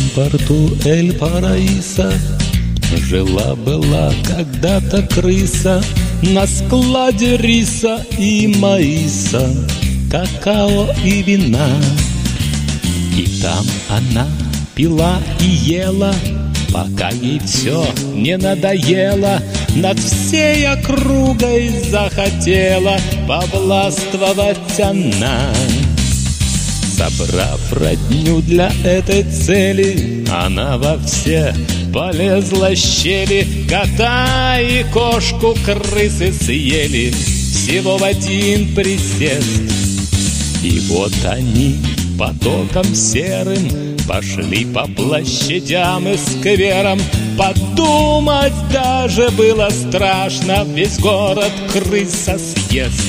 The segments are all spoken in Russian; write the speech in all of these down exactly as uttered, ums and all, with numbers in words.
порту Эль-Параиса жила-была когда-то крыса на складе риса и маиса, какао и вина. И там она пила и ела, пока ей все не надоело. Над всей округой захотела повластвовать она. Собрав родню для этой цели, она во все полезла щели. Кота и кошку крысы съели всего в один присест. И вот они потоком серым пошли по площадям и скверам. Подумать даже было страшно, весь город крыса съест.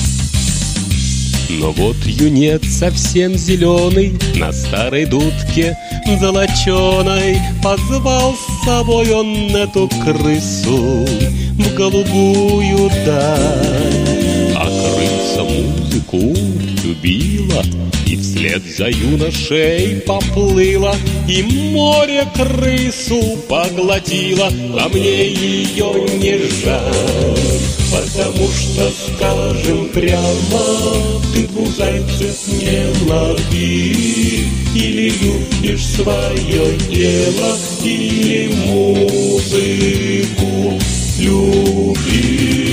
Но вот юнец совсем зеленый на старой дудке золоченой позвал с собой он эту крысу в голубую даль. А крыса музыку любила и вслед за юношей поплыла, и море крысу поглотило, а мне ее не жаль. Потому что, скажем прямо, ты двух зайцев не лови. Или любишь свое дело, или музыку любишь.